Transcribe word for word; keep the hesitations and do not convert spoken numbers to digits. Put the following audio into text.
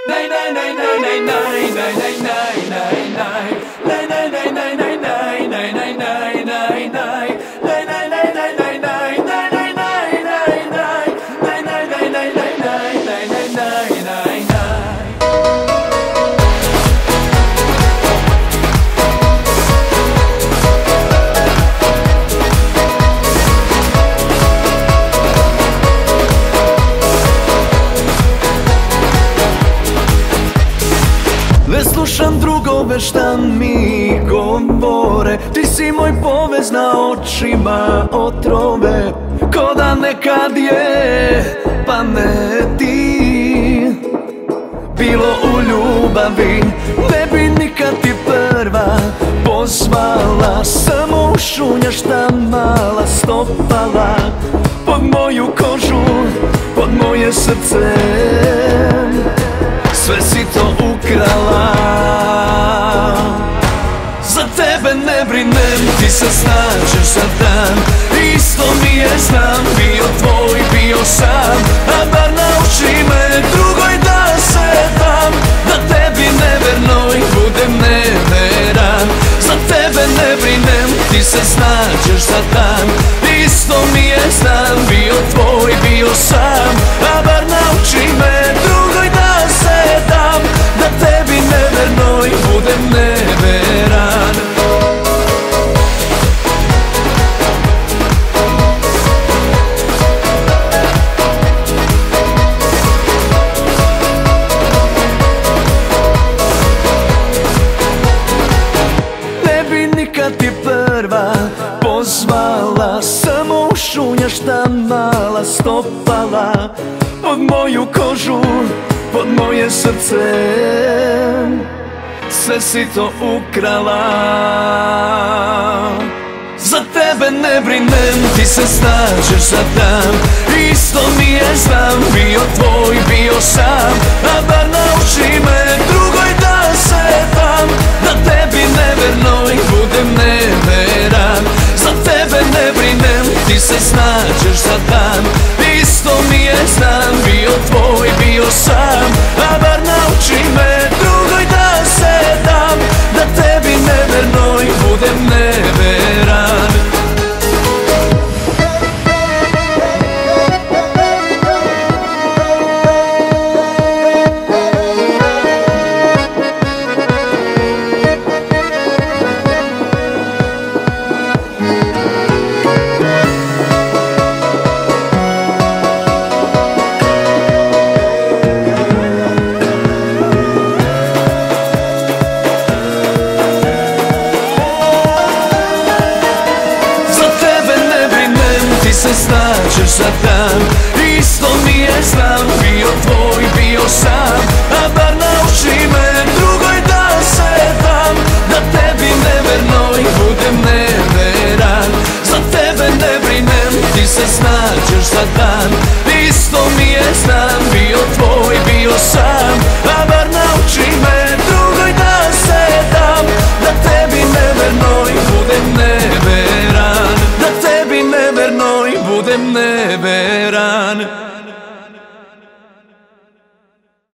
Ne slušam drugove šta mi govore, ti si moj povez na očima otrove. Ko da nekad je pameti bilo u ljubavi, ne bi nikad ti prva pozvala. Samo šunja šta mala stopala pod moju kožu, pod moje srce. Sve si to ukrala. Za tebe ne brinem, ti se snađeš za dan. Isto mi je znam, bio tvoj, bio sam. A bar nauči me drugoj da se dam, da tebi nevernoj budem neveran. Za tebe ne brinem, ti se snađeš za dan. Isto mi je znam, bio tvoj, bio sam. A bar nauči me drugoj da se dam, da tebi nevernoj budem neveran. Ne bi nikad ti prva pozvala, samo šunja šta mala stopala pod moju kožu, pod moje srce. Sve si to ukrala. Za tebe ne brinem, ti se snađeš za dan. Isto mi je znam, bio tvoj, bio sam. A bar nauči me drugoj da se dam, da tebi nevernoj budem neveran. Za tebe ne brinem, ti se snađeš za dan. Isto mi je znam, bio tvoj, bio sam. A bar nauči me drugoj da se dam, da tebi nevernoj budem neveran. Se snađeš za dan, isto mi je znam, bio tvoj, bio sam. A